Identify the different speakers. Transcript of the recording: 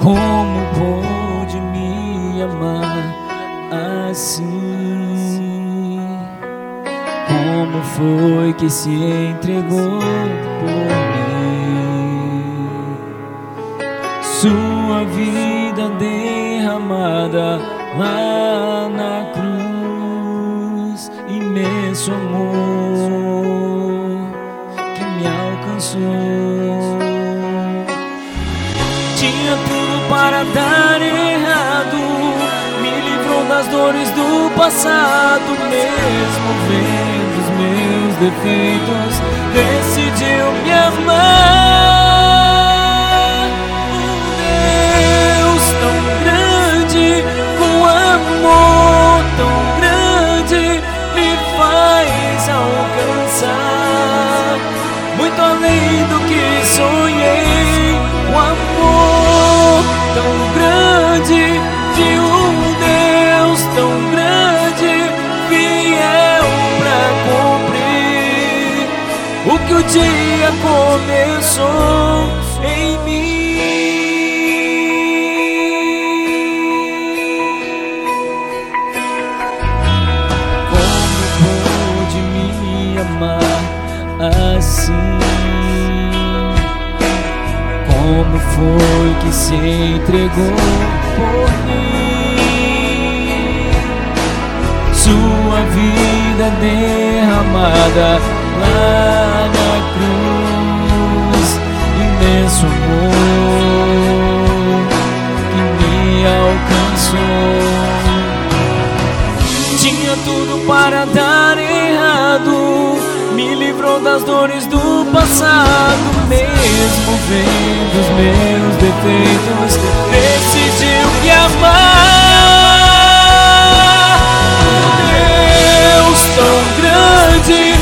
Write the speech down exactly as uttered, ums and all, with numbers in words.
Speaker 1: Como pôde me amar assim? Como foi que se entregou por mim? Sua vida derramada lá na cruz, imenso amor que me alcançou. Tinha tudo para dar errado, me livrou das dores do passado. Mesmo vendo os meus defeitos, decidiu me amar. Um Deus tão grande, com amor tão grande, me faz alcançar muito além do que sonhei. Um amor tão grande, de um Deus tão grande, fiel pra cumprir o que o dia começou em mim. Como pôde me amar assim? Como foi que se entregou por mim? Sua vida derramada lá na cruz, imenso amor que me alcançou. Tinha tudo para dar errado, me livrou das dores do passado. Mesmo vendo os meus defeitos, decidiu me amar. Deus tão grande,